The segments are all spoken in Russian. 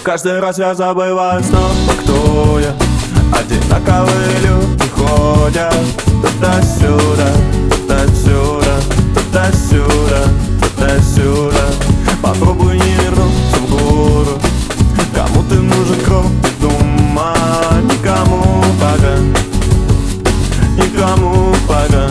каждый раз я забываю снова, кто я. Одинаковые люди ходят туда-сюда, туда-сюда, туда-сюда, туда-сюда. Попробуй не вернуться в гору. Кому ты нужен, кроме дома? Никому пока, никому пока.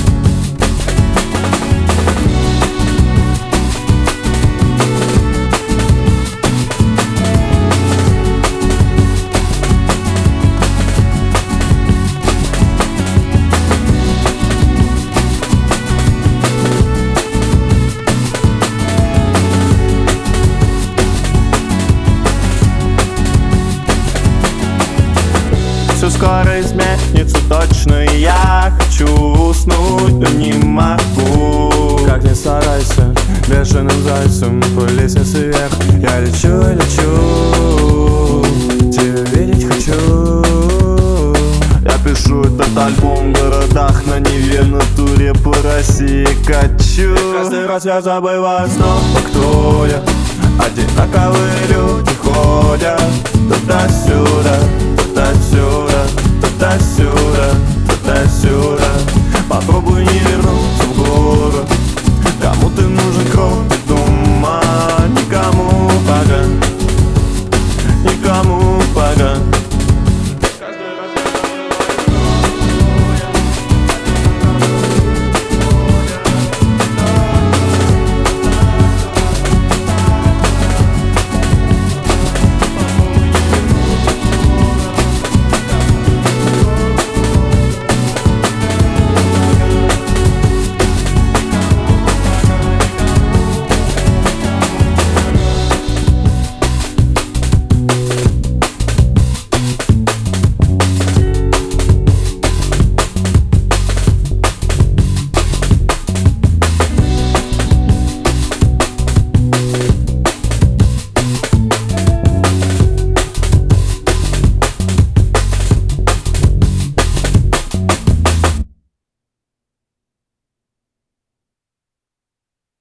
Все скоро изменится точно, и я хочу уснуть, но не могу. Как ни старайся, бешеным зайцем по лестнице вверх я лечу, лечу, тебя видеть хочу. Я пишу этот альбом в городах, на Неве, на туре по России качу. Каждый раз я забываю снова, кто я. Одинаковые люди ходят туда-сюда, туда-сюда.